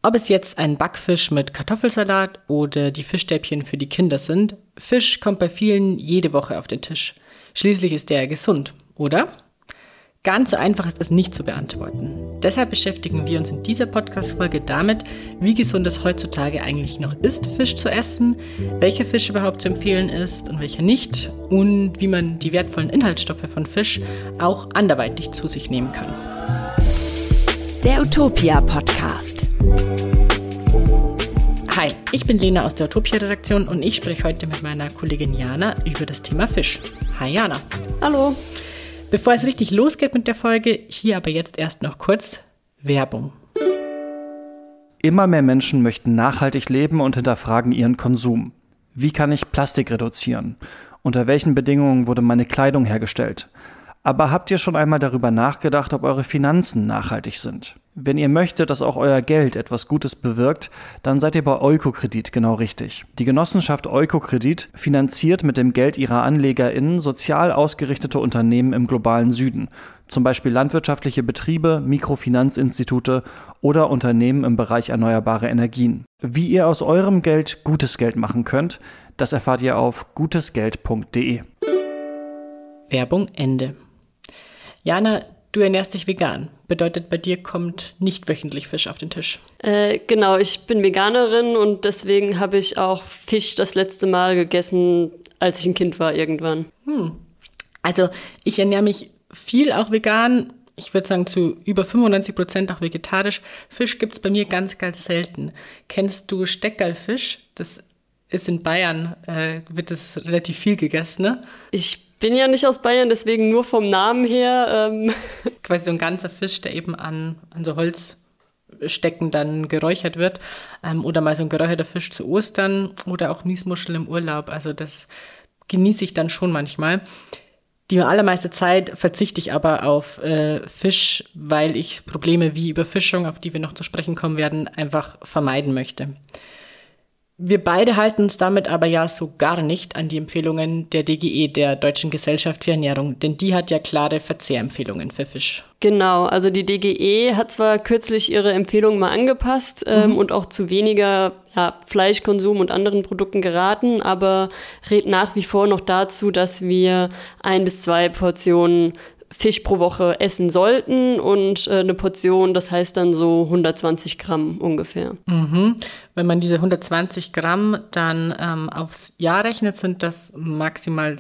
Ob es jetzt ein Backfisch mit Kartoffelsalat oder die Fischstäbchen für die Kinder sind, Fisch kommt bei vielen jede Woche auf den Tisch. Schließlich ist der gesund, oder? Ganz so einfach ist das nicht zu beantworten. Deshalb beschäftigen wir uns in dieser Podcast-Folge damit, wie gesund es heutzutage eigentlich noch ist, Fisch zu essen, welcher Fisch überhaupt zu empfehlen ist und welcher nicht und wie man die wertvollen Inhaltsstoffe von Fisch auch anderweitig zu sich nehmen kann. Der Utopia-Podcast. Hi, ich bin Lena aus der Utopia-Redaktion und ich spreche heute mit meiner Kollegin Jana über das Thema Fisch. Hi Jana. Hallo. Bevor es richtig losgeht mit der Folge, hier aber jetzt erst noch kurz Werbung. Immer mehr Menschen möchten nachhaltig leben und hinterfragen ihren Konsum. Wie kann ich Plastik reduzieren? Unter welchen Bedingungen wurde meine Kleidung hergestellt? Aber habt ihr schon einmal darüber nachgedacht, ob eure Finanzen nachhaltig sind? Wenn ihr möchtet, dass auch euer Geld etwas Gutes bewirkt, dann seid ihr bei Eukokredit genau richtig. Die Genossenschaft Eukokredit finanziert mit dem Geld ihrer AnlegerInnen sozial ausgerichtete Unternehmen im globalen Süden, zum Beispiel landwirtschaftliche Betriebe, Mikrofinanzinstitute oder Unternehmen im Bereich erneuerbare Energien. Wie ihr aus eurem Geld gutes Geld machen könnt, das erfahrt ihr auf gutesgeld.de. Werbung Ende. Jana, du ernährst dich vegan. Bedeutet, bei dir kommt nicht wöchentlich Fisch auf den Tisch. Genau, ich bin Veganerin und deswegen habe ich auch Fisch das letzte Mal gegessen, als ich ein Kind war irgendwann. Also ich ernähre mich viel auch vegan. Ich würde sagen zu über 95% auch vegetarisch. Fisch gibt es bei mir ganz, ganz selten. Kennst du Steckerlfisch? Das ist in Bayern, wird das relativ viel gegessen, ne? Ich bin ja nicht aus Bayern, deswegen nur vom Namen her. Quasi so ein ganzer Fisch, der eben an so Holzstecken dann geräuchert wird. Oder mal so ein geräucherter Fisch zu Ostern oder auch Miesmuscheln im Urlaub. Also das genieße ich dann schon manchmal. Die allermeiste Zeit verzichte ich aber auf Fisch, weil ich Probleme wie Überfischung, auf die wir noch zu sprechen kommen werden, einfach vermeiden möchte. Wir beide halten uns damit aber ja so gar nicht an die Empfehlungen der DGE, der Deutschen Gesellschaft für Ernährung, denn die hat ja klare Verzehrempfehlungen für Fisch. Genau, also die DGE hat zwar kürzlich ihre Empfehlungen mal angepasst und auch zu weniger Fleischkonsum und anderen Produkten geraten, aber rät nach wie vor noch dazu, dass wir 1 bis 2 Portionen Fisch pro Woche essen sollten und eine Portion, das heißt dann so 120 Gramm ungefähr. Wenn man diese 120 Gramm dann aufs Jahr rechnet, sind das maximal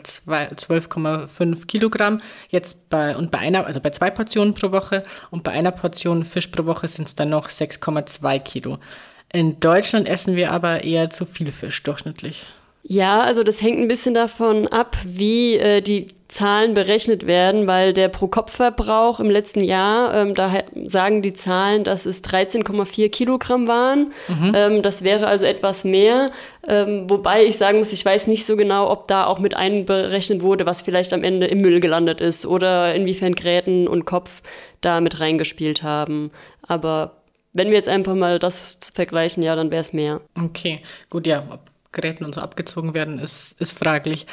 12,5 Kilogramm. Jetzt bei 2 Portionen pro Woche und bei einer Portion Fisch pro Woche sind es dann noch 6,2 Kilo. In Deutschland essen wir aber eher zu viel Fisch durchschnittlich. Ja, also das hängt ein bisschen davon ab, wie die Zahlen berechnet werden, weil der Pro-Kopf-Verbrauch im letzten Jahr, da sagen die Zahlen, dass es 13,4 Kilogramm waren. Das wäre also etwas mehr, wobei ich sagen muss, ich weiß nicht so genau, ob da auch mit einberechnet wurde, was vielleicht am Ende im Müll gelandet ist oder inwiefern Gräten und Kopf da mit reingespielt haben. Aber wenn wir jetzt einfach mal das vergleichen, ja, dann wäre es mehr. Okay, gut, ja, ob Geräten und so abgezogen werden, ist fraglich.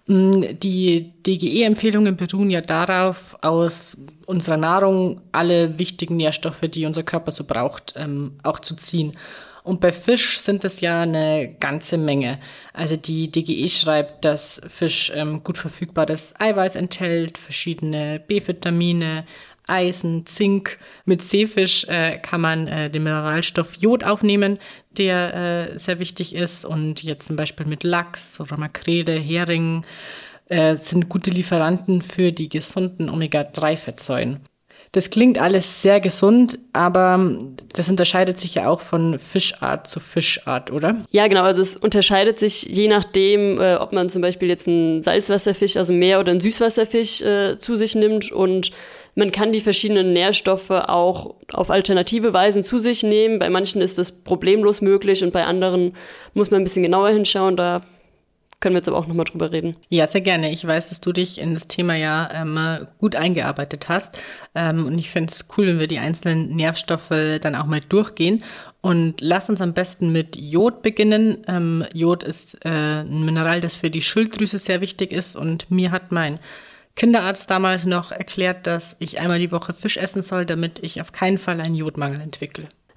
Die DGE-Empfehlungen beruhen ja darauf, aus unserer Nahrung alle wichtigen Nährstoffe, die unser Körper so braucht, auch zu ziehen. Und bei Fisch sind das ja eine ganze Menge. Also die DGE schreibt, dass Fisch gut verfügbares Eiweiß enthält, verschiedene B-Vitamine, Eisen, Zink. Mit Seefisch kann man den Mineralstoff Jod aufnehmen, der sehr wichtig ist. Und jetzt zum Beispiel mit Lachs oder Makrele, Hering sind gute Lieferanten für die gesunden Omega-3-Fettsäuren. Das klingt alles sehr gesund, aber das unterscheidet sich ja auch von Fischart zu Fischart, oder? Ja, genau. Also es unterscheidet sich je nachdem, ob man zum Beispiel jetzt einen Salzwasserfisch aus dem Meer oder einen Süßwasserfisch zu sich nimmt. Und man kann die verschiedenen Nährstoffe auch auf alternative Weisen zu sich nehmen. Bei manchen ist das problemlos möglich und bei anderen muss man ein bisschen genauer hinschauen. Da können wir jetzt aber auch nochmal drüber reden. Ja, sehr gerne. Ich weiß, dass du dich in das Thema ja gut eingearbeitet hast. Und ich finde es cool, wenn wir die einzelnen Nährstoffe dann auch mal durchgehen. Und lass uns am besten mit Jod beginnen. Jod ist ein Mineral, das für die Schilddrüse sehr wichtig ist. Und mir hat mein Kinderarzt damals noch erklärt, dass ich einmal die Woche Fisch essen soll, damit ich auf keinen Fall einen Jodmangel entwickle.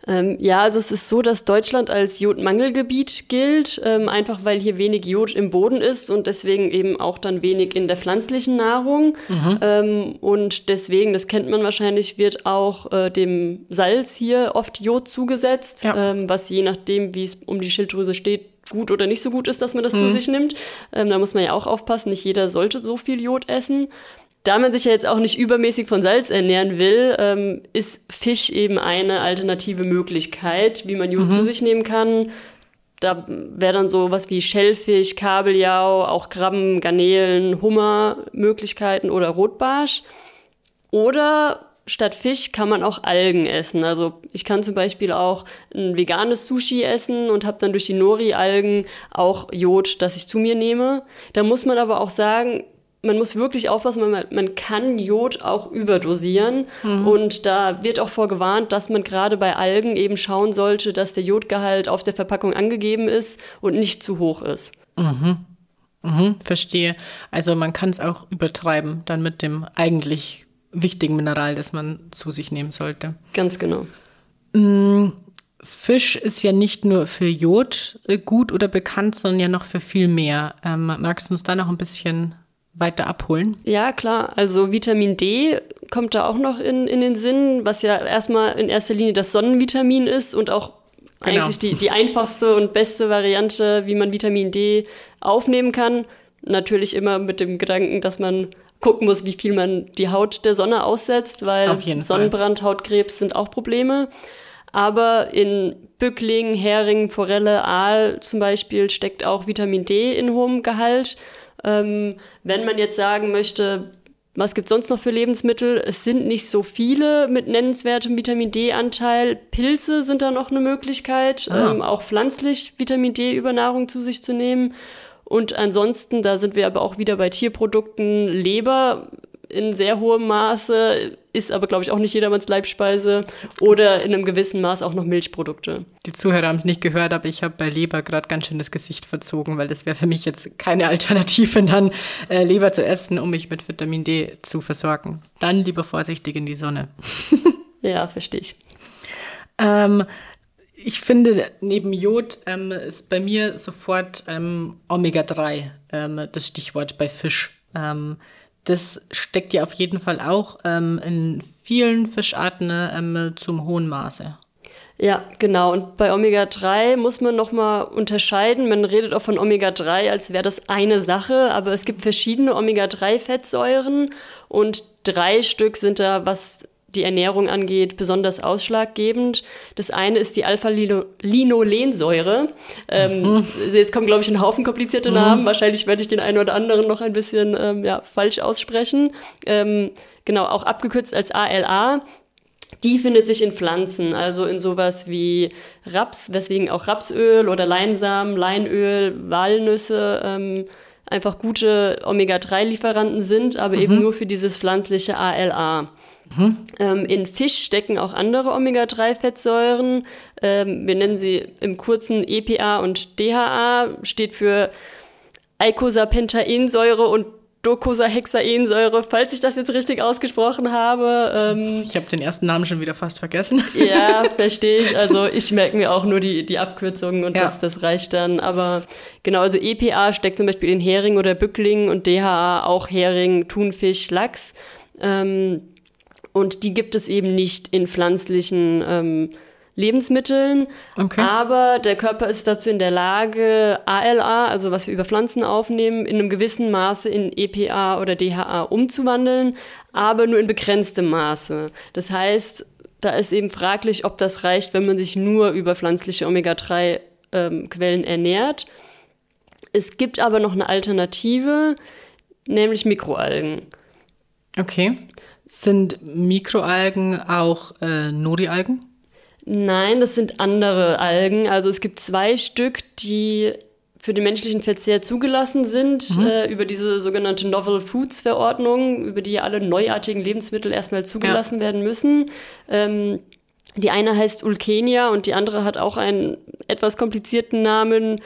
Ja, also es ist so, dass Deutschland als Jodmangelgebiet gilt, einfach weil hier wenig Jod im Boden ist und deswegen eben auch dann wenig in der pflanzlichen Nahrung. Und deswegen, das kennt man wahrscheinlich, wird auch dem Salz hier oft Jod zugesetzt, was je nachdem, wie es um die Schilddrüse steht, gut oder nicht so gut ist, dass man das zu sich nimmt. Da muss man ja auch aufpassen, nicht jeder sollte so viel Jod essen. Da man sich ja jetzt auch nicht übermäßig von Salz ernähren will, ist Fisch eben eine alternative Möglichkeit, wie man Jod zu sich nehmen kann. Da wäre dann so was wie Schellfisch, Kabeljau, auch Krabben, Garnelen, Hummer Möglichkeiten oder Rotbarsch. Oder statt Fisch kann man auch Algen essen. Also ich kann zum Beispiel auch ein veganes Sushi essen und habe dann durch die Nori-Algen auch Jod, das ich zu mir nehme. Da muss man aber auch sagen, man muss wirklich aufpassen, man kann Jod auch überdosieren und da wird auch vorgewarnt, dass man gerade bei Algen eben schauen sollte, dass der Jodgehalt auf der Verpackung angegeben ist und nicht zu hoch ist. Verstehe. Also man kann es auch übertreiben, dann mit dem eigentlich wichtigen Mineral, das man zu sich nehmen sollte. Ganz genau. Fisch ist ja nicht nur für Jod gut oder bekannt, sondern ja noch für viel mehr. Magst du uns da noch ein bisschen weiter abholen? Ja, klar. Also Vitamin D kommt da auch noch in den Sinn, was ja erstmal in erster Linie das Sonnenvitamin ist und auch eigentlich die einfachste und beste Variante, wie man Vitamin D aufnehmen kann. Natürlich immer mit dem Gedanken, dass man gucken muss, wie viel man die Haut der Sonne aussetzt, weil Sonnenbrand, Hautkrebs sind auch Probleme. Aber in Bückling, Hering, Forelle, Aal zum Beispiel steckt auch Vitamin D in hohem Gehalt. Wenn man jetzt sagen möchte, was gibt es sonst noch für Lebensmittel? Es sind nicht so viele mit nennenswertem Vitamin D-Anteil. Pilze sind da noch eine Möglichkeit, auch pflanzlich Vitamin D über Nahrung zu sich zu nehmen. Und ansonsten, da sind wir aber auch wieder bei Tierprodukten, Leber in sehr hohem Maße, ist aber, glaube ich, auch nicht jedermanns Leibspeise oder in einem gewissen Maß auch noch Milchprodukte. Die Zuhörer haben es nicht gehört, aber ich habe bei Leber gerade ganz schön das Gesicht verzogen, weil das wäre für mich jetzt keine Alternative, dann Leber zu essen, um mich mit Vitamin D zu versorgen. Dann lieber vorsichtig in die Sonne. Ja, verstehe ich. Ich finde, neben Jod ist bei mir sofort Omega-3 das Stichwort bei Fisch. Das steckt ja auf jeden Fall auch in vielen Fischarten zum hohen Maße. Ja, genau. Und bei Omega-3 muss man nochmal unterscheiden. Man redet auch von Omega-3, als wäre das eine Sache, aber es gibt verschiedene Omega-3-Fettsäuren und 3 Stück sind da, was die Ernährung angeht, besonders ausschlaggebend. Das eine ist die Alpha-Linolensäure. Jetzt kommen, glaube ich, ein Haufen komplizierte Namen. Wahrscheinlich werde ich den einen oder anderen noch ein bisschen falsch aussprechen. Genau, auch abgekürzt als ALA. Die findet sich in Pflanzen, also in sowas wie Raps, weswegen auch Rapsöl oder Leinsamen, Leinöl, Walnüsse einfach gute Omega-3-Lieferanten sind, aber eben nur für dieses pflanzliche ALA. In Fisch stecken auch andere Omega-3-Fettsäuren. Wir nennen sie im Kurzen EPA und DHA, steht für Eicosapentaensäure und Docosahexaensäure, falls ich das jetzt richtig ausgesprochen habe. Ich habe den ersten Namen schon wieder fast vergessen. Ja, verstehe ich. Also ich merke mir auch nur die Abkürzungen und das reicht dann. Aber genau, also EPA steckt zum Beispiel in Hering oder Bückling und DHA auch Hering, Thunfisch, Lachs. Und die gibt es eben nicht in pflanzlichen Lebensmitteln. Okay. Aber der Körper ist dazu in der Lage, ALA, also was wir über Pflanzen aufnehmen, in einem gewissen Maße in EPA oder DHA umzuwandeln, aber nur in begrenztem Maße. Das heißt, da ist eben fraglich, ob das reicht, wenn man sich nur über pflanzliche Omega-3-Quellen ernährt. Es gibt aber noch eine Alternative, nämlich Mikroalgen. Okay. Sind Mikroalgen auch Nori-Algen? Nein, das sind andere Algen. Also es gibt 2 Stück, die für den menschlichen Verzehr zugelassen sind, über diese sogenannte Novel Foods Verordnung, über die alle neuartigen Lebensmittel erstmal zugelassen werden müssen. Die eine heißt Ulkenia und die andere hat auch einen etwas komplizierten Namen,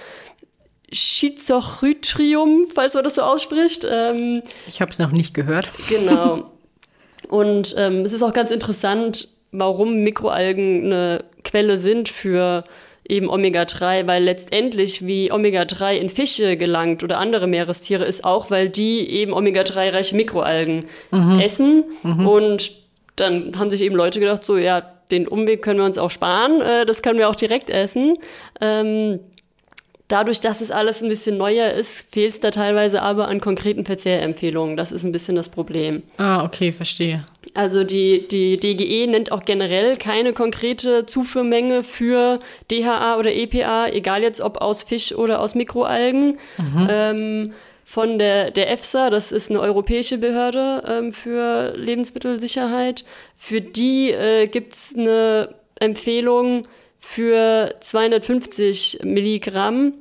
Schizochrytrium, falls man das so ausspricht. Ich habe es noch nicht gehört. Genau. Und es ist auch ganz interessant, warum Mikroalgen eine Quelle sind für eben Omega-3, weil letztendlich, wie Omega-3 in Fische gelangt oder andere Meerestiere, ist auch, weil die eben Omega-3-reiche Mikroalgen essen. Und dann haben sich eben Leute gedacht, so, ja, den Umweg können wir uns auch sparen, das können wir auch direkt essen. Dadurch, dass es alles ein bisschen neuer ist, fehlt es da teilweise aber an konkreten Verzehrempfehlungen. Das ist ein bisschen das Problem. Ah, okay, verstehe. Also die DGE nennt auch generell keine konkrete Zufuhrmenge für DHA oder EPA, egal jetzt ob aus Fisch oder aus Mikroalgen. Von der EFSA, das ist eine europäische Behörde für Lebensmittelsicherheit, für die gibt es eine Empfehlung für 250 Milligramm.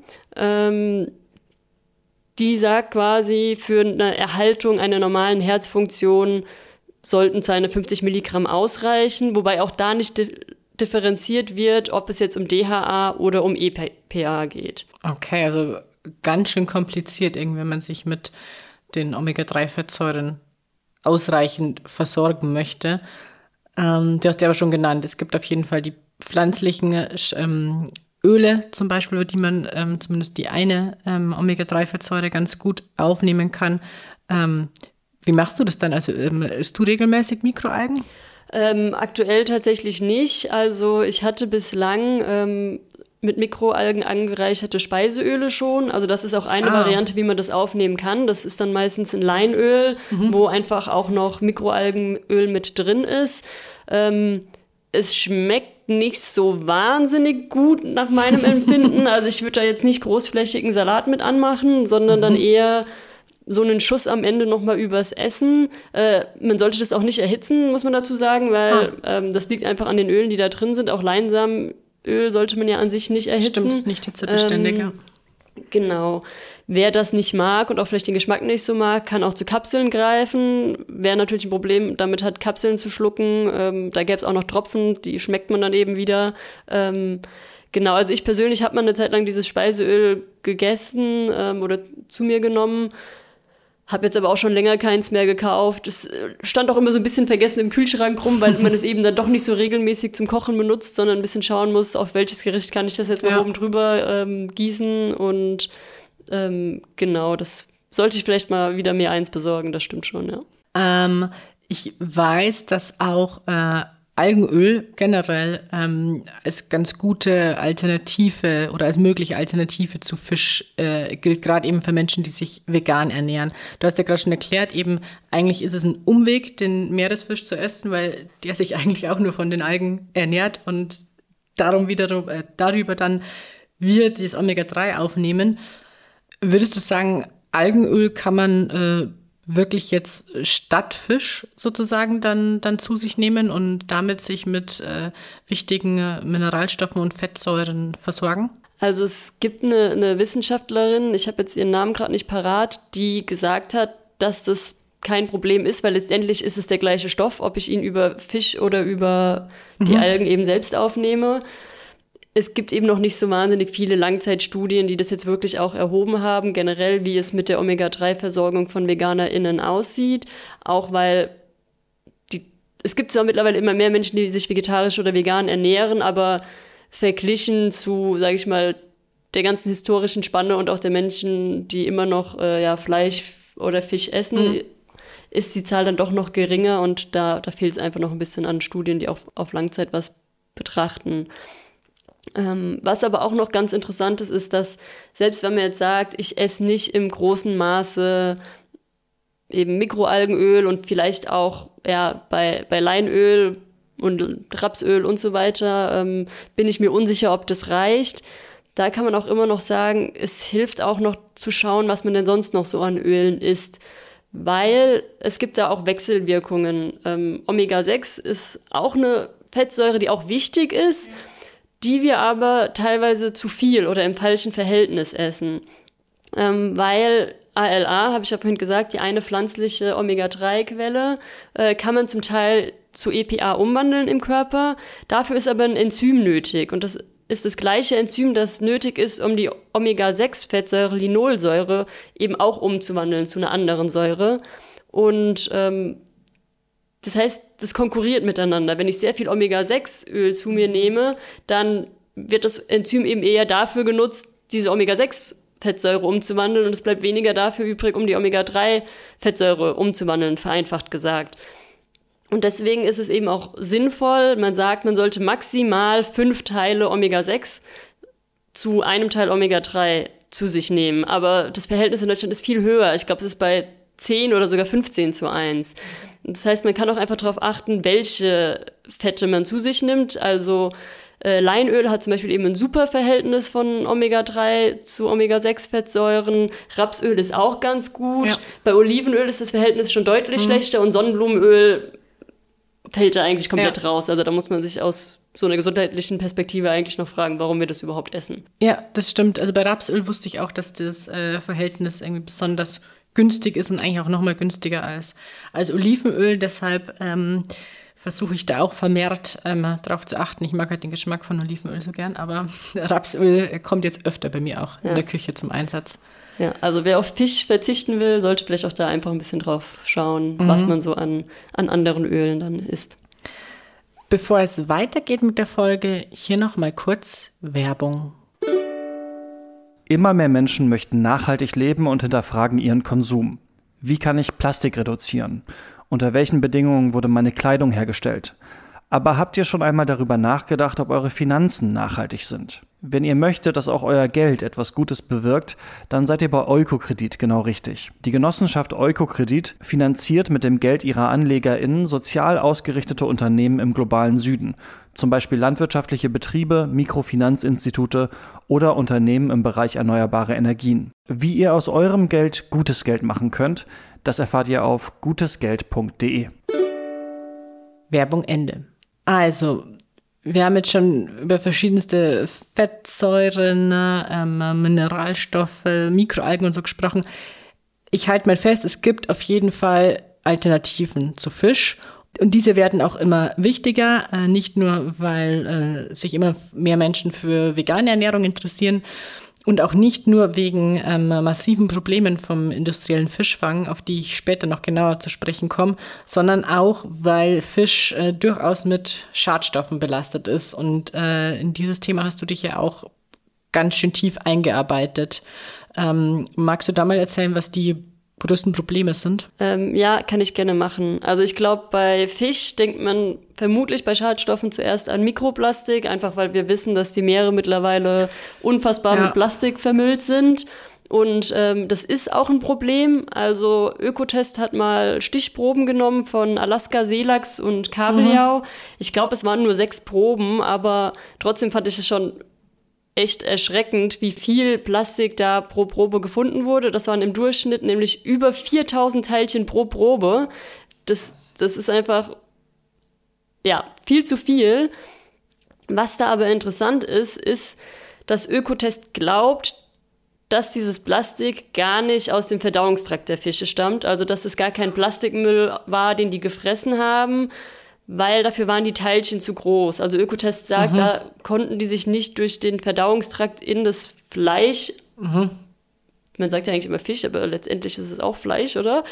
Die sagt quasi, für eine Erhaltung einer normalen Herzfunktion sollten 250 Milligramm ausreichen, wobei auch da nicht differenziert wird, ob es jetzt um DHA oder um EPA geht. Okay, also ganz schön kompliziert, wenn man sich mit den Omega-3-Fettsäuren ausreichend versorgen möchte. Du hast ja aber schon genannt, es gibt auf jeden Fall die pflanzlichen Öle zum Beispiel, über die man zumindest die eine Omega-3-Fettsäure ganz gut aufnehmen kann. Wie machst du das dann? Also isst du regelmäßig Mikroalgen? Aktuell tatsächlich nicht. Also ich hatte bislang mit Mikroalgen angereicherte Speiseöle schon. Also das ist auch eine Variante, wie man das aufnehmen kann. Das ist dann meistens ein Leinöl, wo einfach auch noch Mikroalgenöl mit drin ist. Es schmeckt nicht so wahnsinnig gut nach meinem Empfinden. Also ich würde da jetzt nicht großflächigen Salat mit anmachen, sondern dann eher so einen Schuss am Ende nochmal übers Essen. Man sollte das auch nicht erhitzen, muss man dazu sagen, weil das liegt einfach an den Ölen, die da drin sind. Auch Leinsamenöl sollte man ja an sich nicht erhitzen. Stimmt, ist nicht hitzebeständig, ja. Genau. Wer das nicht mag und auch vielleicht den Geschmack nicht so mag, kann auch zu Kapseln greifen. Wer natürlich ein Problem damit hat, Kapseln zu schlucken, da gäbe es auch noch Tropfen, die schmeckt man dann eben wieder. Genau, also ich persönlich habe mal eine Zeit lang dieses Speiseöl gegessen oder zu mir genommen. Habe jetzt aber auch schon länger keins mehr gekauft. Es stand auch immer so ein bisschen vergessen im Kühlschrank rum, weil man es eben dann doch nicht so regelmäßig zum Kochen benutzt, sondern ein bisschen schauen muss, auf welches Gericht kann ich das jetzt mal oben drüber gießen. Und genau, das sollte ich vielleicht mal wieder mir eins besorgen, das stimmt schon, ja. Ich weiß, dass auch Algenöl generell als ganz gute Alternative oder als mögliche Alternative zu Fisch gilt, gerade eben für Menschen, die sich vegan ernähren. Du hast ja gerade schon erklärt, eben eigentlich ist es ein Umweg, den Meeresfisch zu essen, weil der sich eigentlich auch nur von den Algen ernährt und darüber dann wir dieses Omega-3 aufnehmen. Würdest du sagen, Algenöl kann man wirklich jetzt statt Fisch sozusagen dann zu sich nehmen und damit sich mit wichtigen Mineralstoffen und Fettsäuren versorgen? Also es gibt eine Wissenschaftlerin, ich habe jetzt ihren Namen gerade nicht parat, die gesagt hat, dass das kein Problem ist, weil letztendlich ist es der gleiche Stoff, ob ich ihn über Fisch oder über die Algen eben selbst aufnehme. Es gibt eben noch nicht so wahnsinnig viele Langzeitstudien, die das jetzt wirklich auch erhoben haben, generell, wie es mit der Omega-3-Versorgung von VeganerInnen aussieht. Auch weil es gibt zwar mittlerweile immer mehr Menschen, die sich vegetarisch oder vegan ernähren, aber verglichen zu, sage ich mal, der ganzen historischen Spanne und auch der Menschen, die immer noch Fleisch oder Fisch essen, ist die Zahl dann doch noch geringer und da fehlt es einfach noch ein bisschen an Studien, die auch auf Langzeit was betrachten. Was aber auch noch ganz interessant ist, dass selbst wenn man jetzt sagt, ich esse nicht im großen Maße eben Mikroalgenöl und vielleicht auch bei Leinöl und Rapsöl und so weiter, bin ich mir unsicher, ob das reicht. Da kann man auch immer noch sagen, es hilft auch noch zu schauen, was man denn sonst noch so an Ölen isst. Weil es gibt da auch Wechselwirkungen. Omega-6 ist auch eine Fettsäure, die auch wichtig ist, die wir aber teilweise zu viel oder im falschen Verhältnis essen. Weil ALA, habe ich ja vorhin gesagt, die eine pflanzliche Omega-3-Quelle, kann man zum Teil zu EPA umwandeln im Körper. Dafür ist aber ein Enzym nötig. Und das ist das gleiche Enzym, das nötig ist, um die Omega-6-Fettsäure Linolsäure eben auch umzuwandeln zu einer anderen Säure. Und Das heißt, das konkurriert miteinander. Wenn ich sehr viel Omega-6-Öl zu mir nehme, dann wird das Enzym eben eher dafür genutzt, diese Omega-6-Fettsäure umzuwandeln und es bleibt weniger dafür übrig, um die Omega-3-Fettsäure umzuwandeln, vereinfacht gesagt. Und deswegen ist es eben auch sinnvoll, man sagt, man sollte maximal 5 Teile Omega-6 zu einem Teil Omega-3 zu sich nehmen. Aber das Verhältnis in Deutschland ist viel höher. Ich glaube, es ist bei 10 oder sogar 15:1. Das heißt, man kann auch einfach darauf achten, welche Fette man zu sich nimmt. Also Leinöl hat zum Beispiel eben ein super Verhältnis von Omega-3 zu Omega-6-Fettsäuren. Rapsöl ist auch ganz gut. Ja. Bei Olivenöl ist das Verhältnis schon deutlich schlechter und Sonnenblumenöl fällt da eigentlich komplett raus. Also da muss man sich aus so einer gesundheitlichen Perspektive eigentlich noch fragen, warum wir das überhaupt essen. Ja, das stimmt. Also bei Rapsöl wusste ich auch, dass das Verhältnis irgendwie besonders günstig ist und eigentlich auch noch mal günstiger als Olivenöl. Deshalb versuche ich da auch vermehrt drauf zu achten. Ich mag halt den Geschmack von Olivenöl so gern, aber Rapsöl kommt jetzt öfter bei mir auch in der Küche zum Einsatz. Ja, also wer auf Fisch verzichten will, sollte vielleicht auch da einfach ein bisschen drauf schauen, was man so an anderen Ölen dann isst. Bevor es weitergeht mit der Folge, hier noch mal kurz Werbung. Immer mehr Menschen möchten nachhaltig leben und hinterfragen ihren Konsum. Wie kann ich Plastik reduzieren? Unter welchen Bedingungen wurde meine Kleidung hergestellt? Aber habt ihr schon einmal darüber nachgedacht, ob eure Finanzen nachhaltig sind? Wenn ihr möchtet, dass auch euer Geld etwas Gutes bewirkt, dann seid ihr bei Eukokredit genau richtig. Die Genossenschaft Eukokredit finanziert mit dem Geld ihrer AnlegerInnen sozial ausgerichtete Unternehmen im globalen Süden. Zum Beispiel landwirtschaftliche Betriebe, Mikrofinanzinstitute oder Unternehmen im Bereich erneuerbare Energien. Wie ihr aus eurem Geld gutes Geld machen könnt, das erfahrt ihr auf gutesgeld.de. Werbung Ende. Also, wir haben jetzt schon über verschiedenste Fettsäuren, Mineralstoffe, Mikroalgen und so gesprochen. Ich halte mal fest, es gibt auf jeden Fall Alternativen zu Fisch. Und diese werden auch immer wichtiger, nicht nur, weil sich immer mehr Menschen für vegane Ernährung interessieren und auch nicht nur wegen massiven Problemen vom industriellen Fischfang, auf die ich später noch genauer zu sprechen komme, sondern auch, weil Fisch durchaus mit Schadstoffen belastet ist. Und in dieses Thema hast du dich ja auch ganz schön tief eingearbeitet. Magst du da mal erzählen, was die größten Probleme sind? Ja, kann ich gerne machen. Also ich glaube, bei Fisch denkt man vermutlich bei Schadstoffen zuerst an Mikroplastik, einfach weil wir wissen, dass die Meere mittlerweile unfassbar mit Plastik vermüllt sind. Und das ist auch ein Problem. Also Ökotest hat mal Stichproben genommen von Alaska, Seelachs und Kabeljau. Ich glaube, es waren nur 6 Proben, aber trotzdem fand ich es schon echt erschreckend, wie viel Plastik da pro Probe gefunden wurde. Das waren im Durchschnitt nämlich über 4000 Teilchen pro Probe. Das ist einfach, viel zu viel. Was da aber interessant ist, dass Ökotest glaubt, dass dieses Plastik gar nicht aus dem Verdauungstrakt der Fische stammt. Also, dass es gar kein Plastikmüll war, den die gefressen haben, weil dafür waren die Teilchen zu groß. Also Ökotest sagt, da konnten die sich nicht durch den Verdauungstrakt in das Fleisch, man sagt ja eigentlich immer Fisch, aber letztendlich ist es auch Fleisch, oder?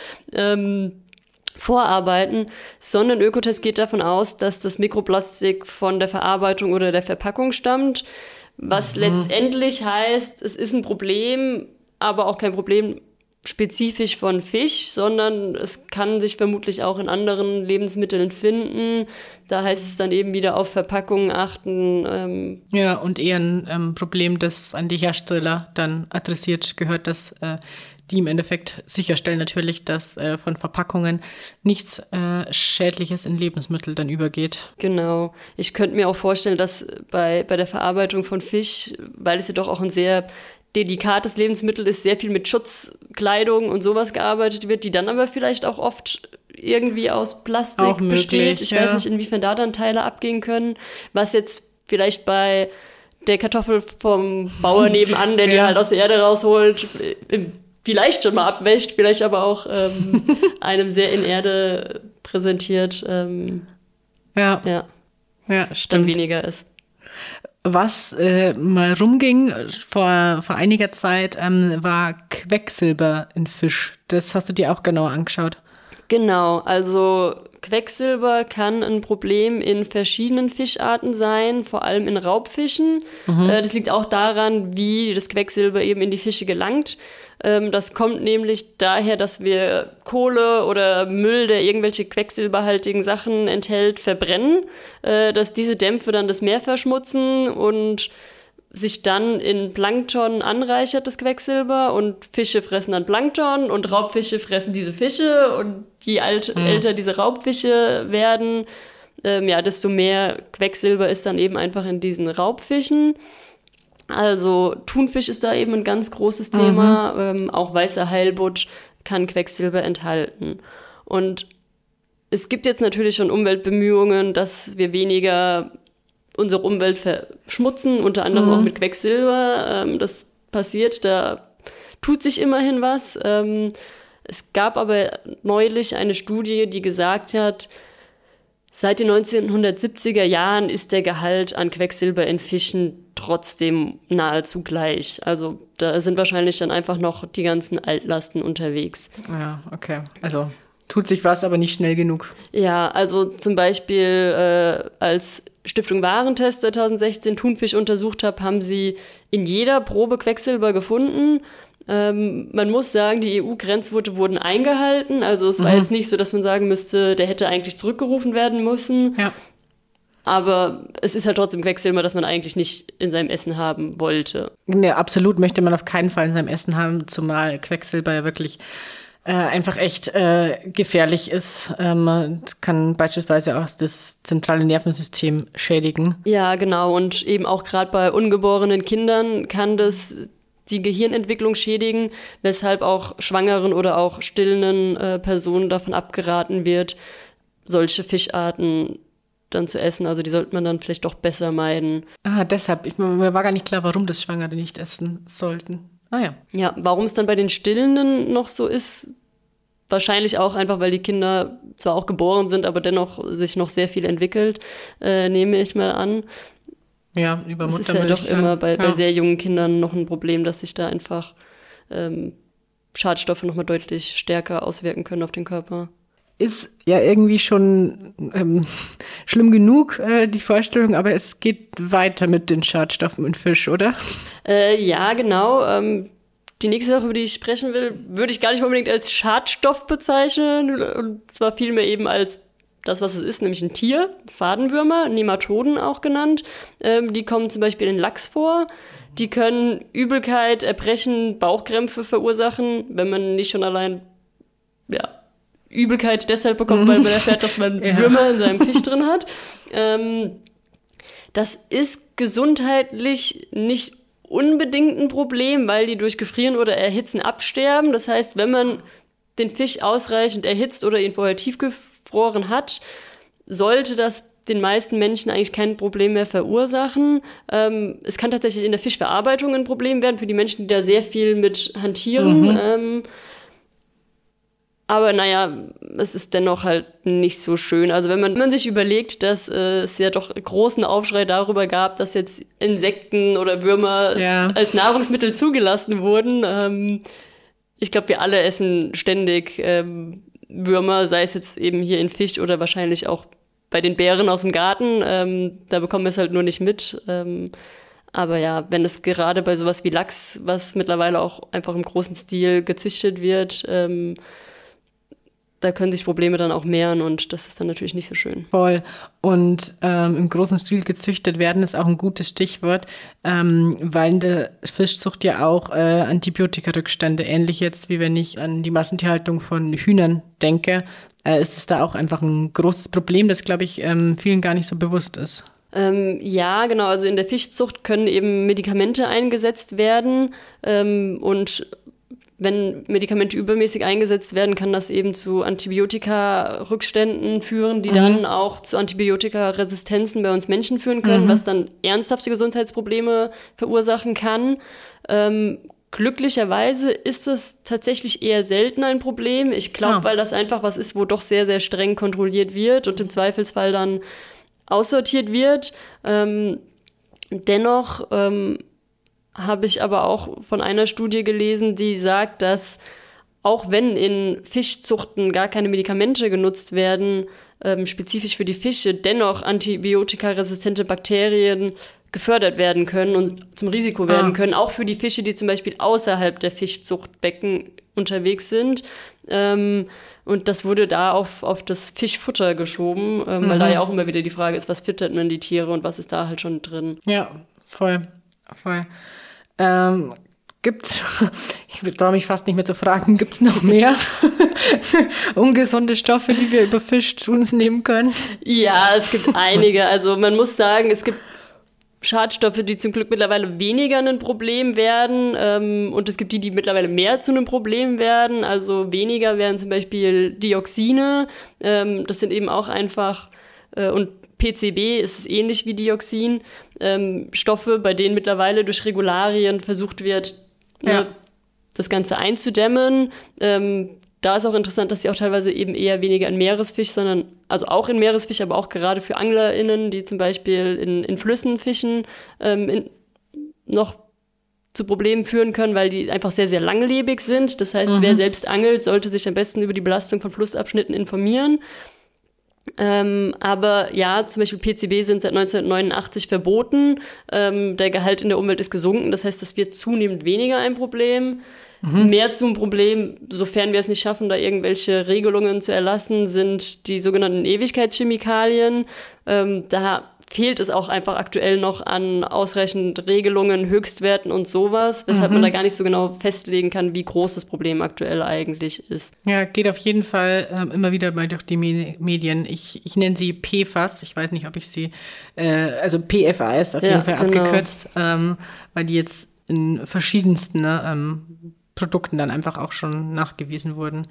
Vorarbeiten, sondern Ökotest geht davon aus, dass das Mikroplastik von der Verarbeitung oder der Verpackung stammt, was letztendlich heißt, es ist ein Problem, aber auch kein Problem spezifisch von Fisch, sondern es kann sich vermutlich auch in anderen Lebensmitteln finden. Da heißt es dann eben wieder auf Verpackungen achten. Ja, und eher ein Problem, das an die Hersteller dann adressiert gehört, dass die im Endeffekt sicherstellen natürlich, dass von Verpackungen nichts Schädliches in Lebensmittel dann übergeht. Genau. Ich könnte mir auch vorstellen, dass bei der Verarbeitung von Fisch, weil es ja doch auch ein sehr delikates Lebensmittel ist, sehr viel mit Schutzkleidung und sowas gearbeitet wird, die dann aber vielleicht auch oft irgendwie aus Plastik auch besteht. Ich weiß nicht, inwiefern da dann Teile abgehen können, was jetzt vielleicht bei der Kartoffel vom Bauer nebenan, der die halt aus der Erde rausholt, vielleicht schon mal abwäscht, vielleicht aber auch einem sehr in Erde präsentiert, stimmt. Dann weniger ist. Was mal rumging vor einiger Zeit, war Quecksilber in Fisch. Das hast du dir auch genauer angeschaut. Genau, also Quecksilber kann ein Problem in verschiedenen Fischarten sein, vor allem in Raubfischen. Das liegt auch daran, wie das Quecksilber eben in die Fische gelangt. Das kommt nämlich daher, dass wir Kohle oder Müll, der irgendwelche quecksilberhaltigen Sachen enthält, verbrennen, dass diese Dämpfe dann das Meer verschmutzen und sich dann in Plankton anreichert, das Quecksilber, und Fische fressen dann Plankton und Raubfische fressen diese Fische, und je älter diese Raubfische werden, desto mehr Quecksilber ist dann eben einfach in diesen Raubfischen. Also Thunfisch ist da eben ein ganz großes Thema. Auch weißer Heilbutt kann Quecksilber enthalten. Und es gibt jetzt natürlich schon Umweltbemühungen, dass wir weniger unsere Umwelt verschmutzen, unter anderem auch mit Quecksilber. Das passiert, da tut sich immerhin was. Es gab aber neulich eine Studie, die gesagt hat, seit den 1970er Jahren ist der Gehalt an Quecksilber in Fischen trotzdem nahezu gleich. Also da sind wahrscheinlich dann einfach noch die ganzen Altlasten unterwegs. Ja, okay. Also tut sich was, aber nicht schnell genug. Ja, also zum Beispiel als Stiftung Warentest 2016 Thunfisch untersucht hat, haben sie in jeder Probe Quecksilber gefunden. Man muss sagen, die EU-Grenzwerte wurden eingehalten. Also es war jetzt nicht so, dass man sagen müsste, der hätte eigentlich zurückgerufen werden müssen. Ja. Aber es ist halt trotzdem Quecksilber, das man eigentlich nicht in seinem Essen haben wollte. Ja, absolut möchte man auf keinen Fall in seinem Essen haben, zumal Quecksilber ja wirklich einfach echt gefährlich ist. Das kann beispielsweise auch das zentrale Nervensystem schädigen. Ja, genau. Und eben auch gerade bei ungeborenen Kindern kann das die Gehirnentwicklung schädigen, weshalb auch schwangeren oder auch stillenden Personen davon abgeraten wird, solche Fischarten dann zu essen. Also die sollte man dann vielleicht doch besser meiden. Deshalb. Mir war gar nicht klar, warum das Schwangere nicht essen sollten. Ja. Ja, warum es dann bei den Stillenden noch so ist, wahrscheinlich auch einfach, weil die Kinder zwar auch geboren sind, aber dennoch sich noch sehr viel entwickelt, nehme ich mal an. Ja, über Muttermilch. Das ist ja doch immer bei sehr jungen Kindern noch ein Problem, dass sich da einfach Schadstoffe nochmal deutlich stärker auswirken können auf den Körper. Ist ja irgendwie schon schlimm genug, die Vorstellung, aber es geht weiter mit den Schadstoffen in Fisch, oder? Ja, genau. Die nächste Sache, über die ich sprechen will, würde ich gar nicht unbedingt als Schadstoff bezeichnen, und zwar vielmehr eben als das, was es ist, nämlich ein Tier, Fadenwürmer, Nematoden auch genannt. Die kommen zum Beispiel in Lachs vor. Die können Übelkeit, Erbrechen, Bauchkrämpfe verursachen, wenn man nicht schon allein Übelkeit deshalb bekommt, weil man erfährt, dass man Würmer in seinem Fisch drin hat. Das ist gesundheitlich nicht unbedingt ein Problem, weil die durch Gefrieren oder Erhitzen absterben. Das heißt, wenn man den Fisch ausreichend erhitzt oder ihn vorher tiefgefroren hat, sollte das den meisten Menschen eigentlich kein Problem mehr verursachen. Es kann tatsächlich in der Fischverarbeitung ein Problem werden für die Menschen, die da sehr viel mit hantieren. Aber naja, es ist dennoch halt nicht so schön. Also wenn man sich überlegt, dass es ja doch großen Aufschrei darüber gab, dass jetzt Insekten oder Würmer als Nahrungsmittel zugelassen wurden. Ich glaube, wir alle essen ständig Würmer, sei es jetzt eben hier in Fisch oder wahrscheinlich auch bei den Bären aus dem Garten. Da bekommen wir es halt nur nicht mit. Aber ja, wenn es gerade bei sowas wie Lachs, was mittlerweile auch einfach im großen Stil gezüchtet wird, da können sich Probleme dann auch mehren, und das ist dann natürlich nicht so schön. Voll. Und im großen Stil gezüchtet werden ist auch ein gutes Stichwort, weil in der Fischzucht ja auch Antibiotikarückstände, ähnlich jetzt wie wenn ich an die Massentierhaltung von Hühnern denke, ist es da auch einfach ein großes Problem, das, glaube ich, vielen gar nicht so bewusst ist. Ja, genau. Also in der Fischzucht können eben Medikamente eingesetzt werden, und wenn Medikamente übermäßig eingesetzt werden, kann das eben zu Antibiotika-Rückständen führen, die dann auch zu Antibiotika-Resistenzen bei uns Menschen führen können, was dann ernsthafte Gesundheitsprobleme verursachen kann. Glücklicherweise ist das tatsächlich eher selten ein Problem. Ich glaube, weil das einfach was ist, wo doch sehr, sehr streng kontrolliert wird und im Zweifelsfall dann aussortiert wird. Dennoch habe ich aber auch von einer Studie gelesen, die sagt, dass auch wenn in Fischzuchten gar keine Medikamente genutzt werden, spezifisch für die Fische, dennoch antibiotikaresistente Bakterien gefördert werden können und zum Risiko werden können, auch für die Fische, die zum Beispiel außerhalb der Fischzuchtbecken unterwegs sind. Und das wurde da auf das Fischfutter geschoben, weil da ja auch immer wieder die Frage ist, was füttert man die Tiere und was ist da halt schon drin. Ja, voll. Gibt's, ich traue mich fast nicht mehr zu fragen, gibt's noch mehr ungesunde Stoffe, die wir über Fisch zu uns nehmen können? Ja, es gibt einige. Also man muss sagen, es gibt Schadstoffe, die zum Glück mittlerweile weniger ein Problem werden, und es gibt die mittlerweile mehr zu einem Problem werden. Also weniger wären zum Beispiel Dioxine, das sind eben auch einfach, und PCB ist ähnlich wie Dioxin, Stoffe, bei denen mittlerweile durch Regularien versucht wird, das Ganze einzudämmen. Da ist auch interessant, dass sie auch teilweise eben eher weniger in Meeresfisch, sondern, also auch in Meeresfisch, aber auch gerade für AnglerInnen, die zum Beispiel in Flüssen fischen, noch zu Problemen führen können, weil die einfach sehr, sehr langlebig sind. Das heißt, wer selbst angelt, sollte sich am besten über die Belastung von Flussabschnitten informieren. Aber ja, zum Beispiel PCB sind seit 1989 verboten. Der Gehalt in der Umwelt ist gesunken. Das heißt, das wird zunehmend weniger ein Problem. Mehr zum Problem, sofern wir es nicht schaffen, da irgendwelche Regelungen zu erlassen, sind die sogenannten Ewigkeitschemikalien. Da fehlt es auch einfach aktuell noch an ausreichend Regelungen, Höchstwerten und sowas, weshalb man da gar nicht so genau festlegen kann, wie groß das Problem aktuell eigentlich ist. Ja, geht auf jeden Fall immer wieder mal durch die Medien. Ich nenne sie PFAS, ich weiß nicht, ob ich sie, also PFAS auf jeden Fall abgekürzt, weil die jetzt in verschiedensten Produkten dann einfach auch schon nachgewiesen wurden.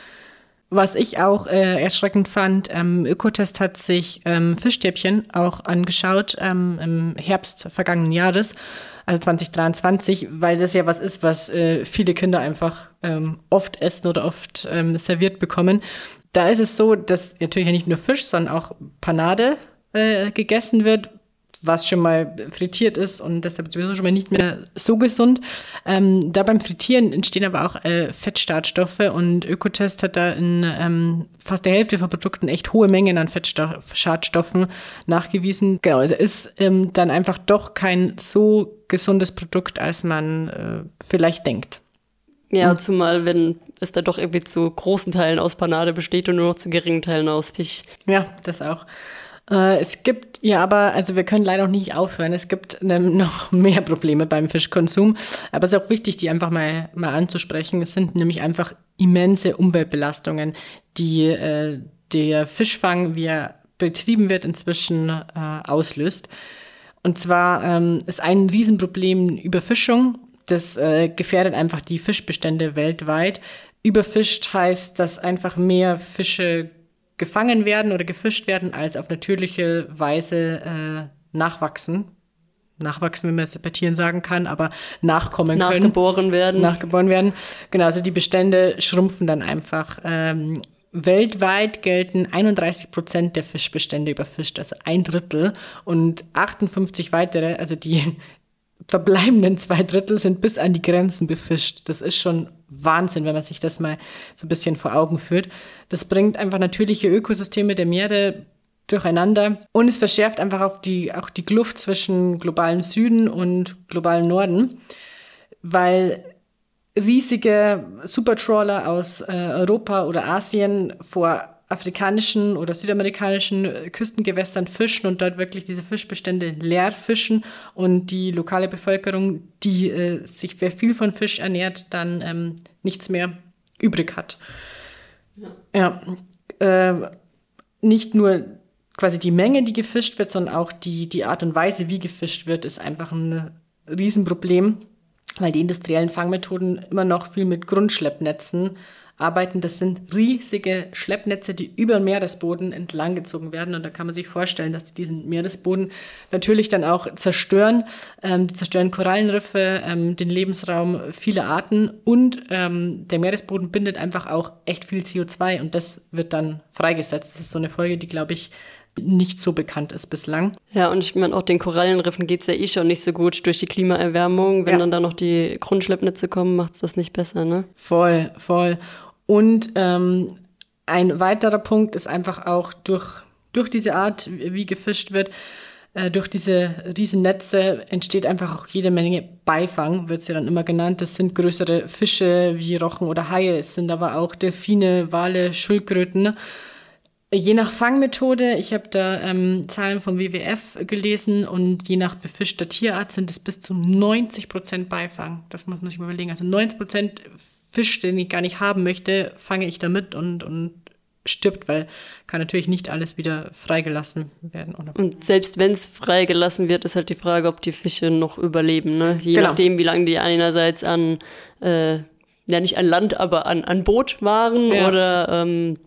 Was ich auch erschreckend fand, Ökotest hat sich Fischstäbchen auch angeschaut im Herbst vergangenen Jahres, also 2023, weil das ja was ist, was viele Kinder einfach oft essen oder oft serviert bekommen. Da ist es so, dass natürlich ja nicht nur Fisch, sondern auch Panade gegessen wird, was schon mal frittiert ist und deshalb sowieso schon mal nicht mehr so gesund. Da beim Frittieren entstehen aber auch Fettschadstoffe und Ökotest hat da in fast der Hälfte von Produkten echt hohe Mengen an Fettschadstoffen nachgewiesen. Genau, also ist dann einfach doch kein so gesundes Produkt, als man vielleicht denkt. Ja, zumal wenn es da doch irgendwie zu großen Teilen aus Panade besteht und nur noch zu geringen Teilen aus Fisch. Ja, das auch. Es gibt ja aber, also wir können leider auch nicht aufhören, es gibt noch mehr Probleme beim Fischkonsum, aber es ist auch wichtig, die einfach mal anzusprechen. Es sind nämlich einfach immense Umweltbelastungen, die der Fischfang, wie er betrieben wird, inzwischen auslöst. Und zwar ist ein Riesenproblem Überfischung, das gefährdet einfach die Fischbestände weltweit. Überfischt heißt, dass einfach mehr Fische gefangen werden oder gefischt werden, als auf natürliche Weise nachwachsen. Nachwachsen, wenn man es bei Tieren sagen kann, aber nachkommen können. Nachgeboren werden. Genau, also die Bestände schrumpfen dann einfach. Weltweit gelten 31% der Fischbestände überfischt, also 1/3. Und 58 weitere, also die verbleibenden 2/3 sind bis an die Grenzen befischt. Das ist schon Wahnsinn, wenn man sich das mal so ein bisschen vor Augen führt. Das bringt einfach natürliche Ökosysteme der Meere durcheinander und es verschärft einfach auch die Kluft zwischen globalen Süden und globalen Norden, weil riesige Supertrawler aus Europa oder Asien vor afrikanischen oder südamerikanischen Küstengewässern fischen und dort wirklich diese Fischbestände leer fischen und die lokale Bevölkerung, die sich sehr viel von Fisch ernährt, dann nichts mehr übrig hat. Nicht nur quasi die Menge, die gefischt wird, sondern auch die Art und Weise, wie gefischt wird, ist einfach ein Riesenproblem, weil die industriellen Fangmethoden immer noch viel mit Grundschleppnetzen arbeiten. Das sind riesige Schleppnetze, die über den Meeresboden entlang gezogen werden. Und da kann man sich vorstellen, dass die diesen Meeresboden natürlich dann auch zerstören. Die zerstören Korallenriffe, den Lebensraum vieler Arten. Und der Meeresboden bindet einfach auch echt viel CO2. Und das wird dann freigesetzt. Das ist so eine Folge, die, glaube ich, nicht so bekannt ist bislang. Ja, und ich meine, auch den Korallenriffen geht es ja schon nicht so gut durch die Klimaerwärmung. Wenn dann da noch die Grundschleppnetze kommen, macht es das nicht besser, ne? Voll. Und ein weiterer Punkt ist einfach auch durch diese Art, wie gefischt wird, durch diese Riesennetze entsteht einfach auch jede Menge Beifang, wird es ja dann immer genannt. Das sind größere Fische wie Rochen oder Haie, es sind aber auch Delfine, Wale, Schildkröten. Je nach Fangmethode, ich habe da Zahlen vom WWF gelesen und je nach befischter Tierart sind es bis zu 90% Beifang. Das muss man sich mal überlegen. Also 90% Fisch, den ich gar nicht haben möchte, fange ich damit und stirbt, weil kann natürlich nicht alles wieder freigelassen werden. Oder? Und selbst wenn es freigelassen wird, ist halt die Frage, ob die Fische noch überleben. Ne? Je nachdem, wie lange die einerseits an, nicht an Land, aber an Boot waren oder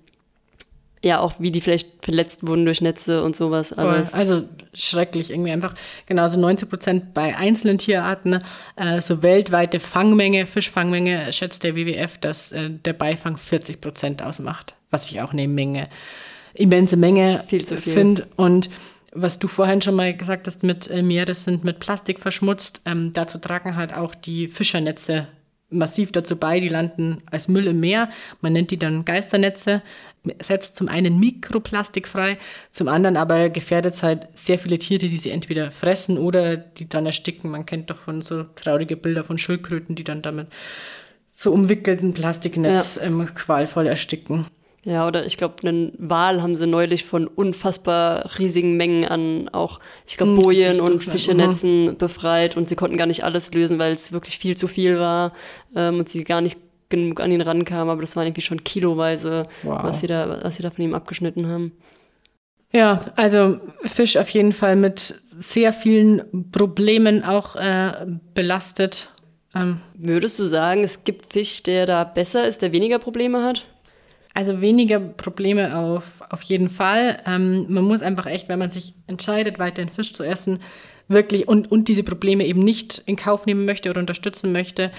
auch wie die vielleicht verletzt wurden durch Netze und sowas alles. Also schrecklich irgendwie einfach. Genauso 90% bei einzelnen Tierarten. So weltweite Fangmenge, Fischfangmenge, schätzt der WWF, dass der Beifang 40% ausmacht. Was ich auch eine immense Menge finde. Und was du vorhin schon mal gesagt hast, mit Meere sind mit Plastik verschmutzt. Dazu tragen halt auch die Fischernetze massiv dazu bei. Die landen als Müll im Meer. Man nennt die dann Geisternetze. Setzt zum einen Mikroplastik frei, zum anderen aber gefährdet es halt sehr viele Tiere, die sie entweder fressen oder die dran ersticken. Man kennt doch von so traurige Bilder von Schildkröten, die dann damit so umwickelten Plastiknetz qualvoll ersticken. Ja, oder ich glaube, einen Wal haben sie neulich von unfassbar riesigen Mengen an auch, ich glaube, Bojen und Fischenetzen befreit und sie konnten gar nicht alles lösen, weil es wirklich viel zu viel war und sie gar nicht genug an ihn rankamen, aber das waren irgendwie schon kiloweise, was sie da von ihm abgeschnitten haben. Ja, also Fisch auf jeden Fall mit sehr vielen Problemen auch belastet. Würdest du sagen, es gibt Fisch, der da besser ist, der weniger Probleme hat? Also weniger Probleme auf jeden Fall. Man muss einfach echt, wenn man sich entscheidet, weiterhin Fisch zu essen, wirklich und diese Probleme eben nicht in Kauf nehmen möchte oder unterstützen möchte,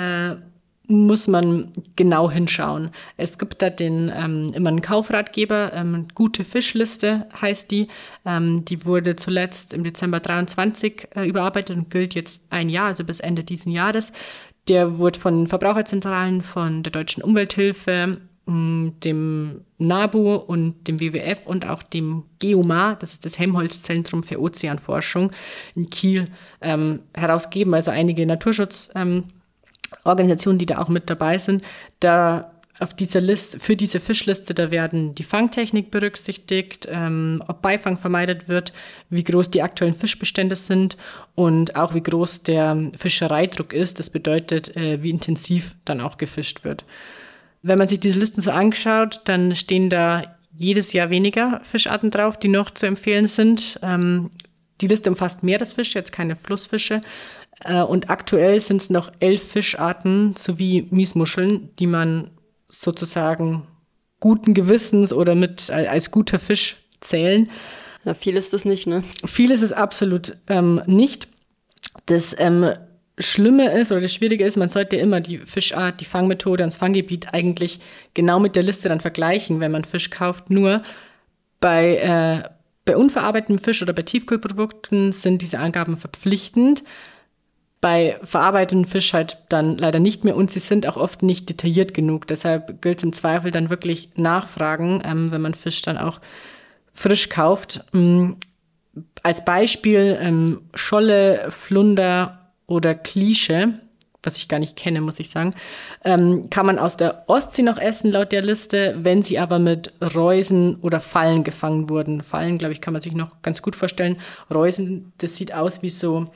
muss man genau hinschauen. Es gibt da immer einen Kaufratgeber, Gute Fischliste heißt die. Die wurde zuletzt im Dezember 23 überarbeitet und gilt jetzt ein Jahr, also bis Ende diesen Jahres. Der wurde von Verbraucherzentralen, von der Deutschen Umwelthilfe, dem NABU und dem WWF und auch dem GEOMA, das ist das Helmholtz-Zentrum für Ozeanforschung in Kiel, herausgegeben. Also einige Naturschutzorganisationen, die da auch mit dabei sind. Da auf dieser Liste, für diese Fischliste, da werden die Fangtechnik berücksichtigt, ob Beifang vermeidet wird, wie groß die aktuellen Fischbestände sind und auch wie groß der Fischereidruck ist. Das bedeutet, wie intensiv dann auch gefischt wird. Wenn man sich diese Listen so anschaut, dann stehen da jedes Jahr weniger Fischarten drauf, die noch zu empfehlen sind. Die Liste umfasst Meeresfische, jetzt keine Flussfische. Und aktuell sind es noch 11 Fischarten sowie Miesmuscheln, die man sozusagen guten Gewissens oder als guter Fisch zählen. Ja, viel ist das nicht, ne? Viel ist es absolut nicht. Das Schlimme ist oder das Schwierige ist, man sollte immer die Fischart, die Fangmethode und das Fanggebiet eigentlich genau mit der Liste dann vergleichen, wenn man Fisch kauft. Nur bei unverarbeitetem Fisch oder bei Tiefkühlprodukten sind diese Angaben verpflichtend. Bei verarbeitetem Fisch halt dann leider nicht mehr und sie sind auch oft nicht detailliert genug. Deshalb gilt es im Zweifel dann wirklich nachfragen, wenn man Fisch dann auch frisch kauft. Als Beispiel Scholle, Flunder oder Klische, was ich gar nicht kenne, muss ich sagen, kann man aus der Ostsee noch essen, laut der Liste, wenn sie aber mit Reusen oder Fallen gefangen wurden. Fallen, glaube ich, kann man sich noch ganz gut vorstellen. Reusen, das sieht aus wie so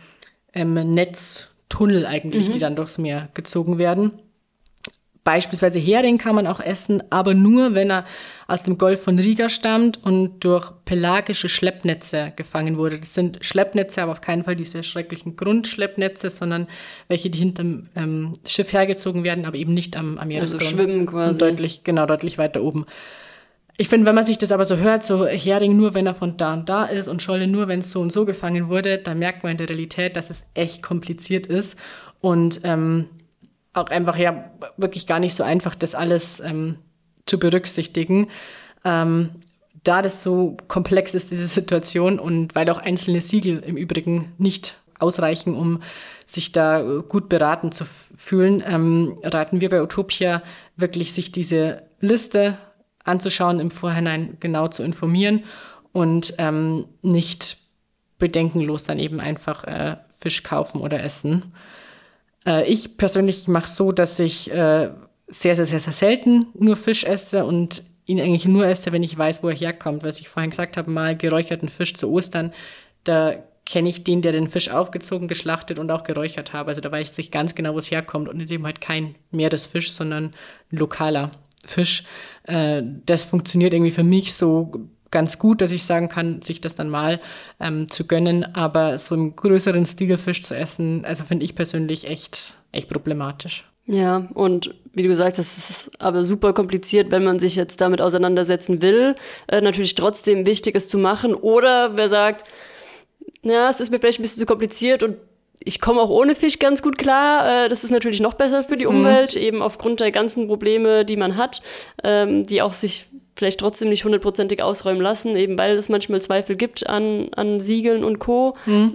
Netztunnel eigentlich, die dann durchs Meer gezogen werden. Beispielsweise Hering kann man auch essen, aber nur, wenn er aus dem Golf von Riga stammt und durch pelagische Schleppnetze gefangen wurde. Das sind Schleppnetze, aber auf keinen Fall diese schrecklichen Grundschleppnetze, sondern welche, die hinterm Schiff hergezogen werden, aber eben nicht am Meeresgrund. Also schwimmen quasi. Deutlich weiter oben. Ich finde, wenn man sich das aber so hört, so Hering nur, wenn er von da und da ist und Scholle nur, wenn es so und so gefangen wurde, dann merkt man in der Realität, dass es echt kompliziert ist und auch einfach wirklich gar nicht so einfach, das alles zu berücksichtigen. da das so komplex ist, diese Situation, und weil auch einzelne Siegel im Übrigen nicht ausreichen, um sich da gut beraten zu fühlen, raten wir bei Utopia wirklich, sich diese Liste anzuschauen, im Vorhinein genau zu informieren und nicht bedenkenlos dann eben einfach Fisch kaufen oder essen. Ich persönlich mache so, dass ich sehr, sehr, sehr, sehr selten nur Fisch esse und ihn eigentlich nur esse, wenn ich weiß, wo er herkommt. Was ich vorhin gesagt habe, mal geräucherten Fisch zu Ostern, da kenne ich den, der den Fisch aufgezogen, geschlachtet und auch geräuchert habe. Also da weiß ich ganz genau, wo es herkommt, und ist eben halt kein Meeresfisch, sondern ein lokaler Fisch. Das funktioniert irgendwie für mich so ganz gut, dass ich sagen kann, sich das dann mal zu gönnen. Aber so im größeren Stil Fisch zu essen, also finde ich persönlich echt problematisch. Ja, und wie du gesagt hast, es ist aber super kompliziert, wenn man sich jetzt damit auseinandersetzen will. Natürlich trotzdem wichtig, es zu machen. Oder wer sagt, ja, es ist mir vielleicht ein bisschen zu kompliziert und ich komme auch ohne Fisch ganz gut klar. Das ist natürlich noch besser für die Umwelt, eben aufgrund der ganzen Probleme, die man hat, die auch sich vielleicht trotzdem nicht 100%ig ausräumen lassen, eben weil es manchmal Zweifel gibt an Siegeln und Co.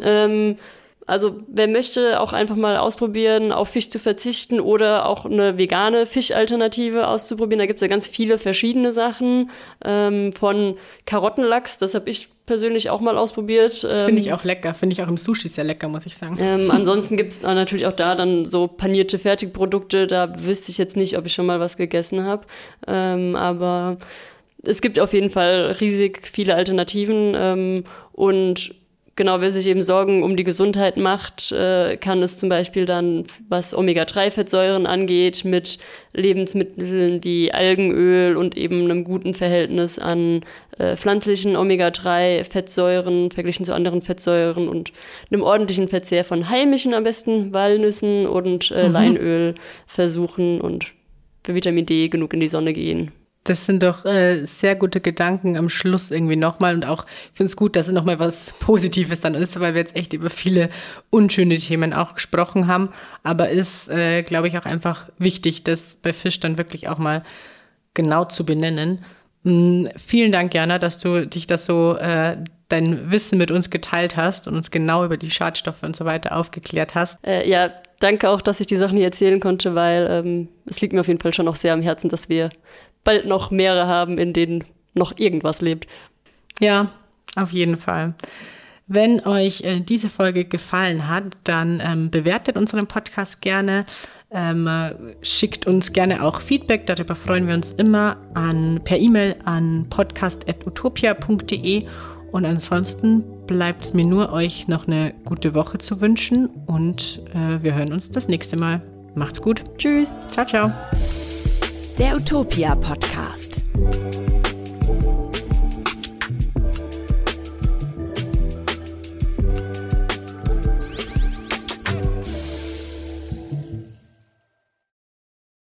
Also wer möchte, auch einfach mal ausprobieren, auf Fisch zu verzichten oder auch eine vegane Fischalternative auszuprobieren. Da gibt es ja ganz viele verschiedene Sachen, von Karottenlachs, das habe ich persönlich auch mal ausprobiert. Finde ich auch lecker, finde ich auch im Sushi sehr lecker, muss ich sagen. Ansonsten gibt es natürlich auch da dann so panierte Fertigprodukte, da wüsste ich jetzt nicht, ob ich schon mal was gegessen habe, aber es gibt auf jeden Fall riesig viele Alternativen, und genau, wer sich eben Sorgen um die Gesundheit macht, kann es zum Beispiel dann, was Omega-3-Fettsäuren angeht, mit Lebensmitteln wie Algenöl und eben einem guten Verhältnis an pflanzlichen Omega-3-Fettsäuren verglichen zu anderen Fettsäuren und einem ordentlichen Verzehr von heimischen, am besten Walnüssen und Leinöl versuchen und für Vitamin D genug in die Sonne gehen. Das sind doch sehr gute Gedanken am Schluss irgendwie nochmal, und auch, ich finde es gut, dass es nochmal was Positives dann ist, weil wir jetzt echt über viele unschöne Themen auch gesprochen haben, aber ist, glaube ich, auch einfach wichtig, das bei Fisch dann wirklich auch mal genau zu benennen. Vielen Dank, Jana, dass du dich das so, dein Wissen mit uns geteilt hast und uns genau über die Schadstoffe und so weiter aufgeklärt hast. Ja, danke auch, dass ich die Sachen hier erzählen konnte, weil es liegt mir auf jeden Fall schon auch sehr am Herzen, dass wir bald noch Meere haben, in denen noch irgendwas lebt. Ja, auf jeden Fall. Wenn euch diese Folge gefallen hat, dann bewertet unseren Podcast gerne, schickt uns gerne auch Feedback, darüber freuen wir uns immer, per E-Mail an podcast@utopia.de, und ansonsten bleibt es mir nur, euch noch eine gute Woche zu wünschen, und wir hören uns das nächste Mal. Macht's gut. Tschüss. Ciao, ciao. Der Utopia Podcast.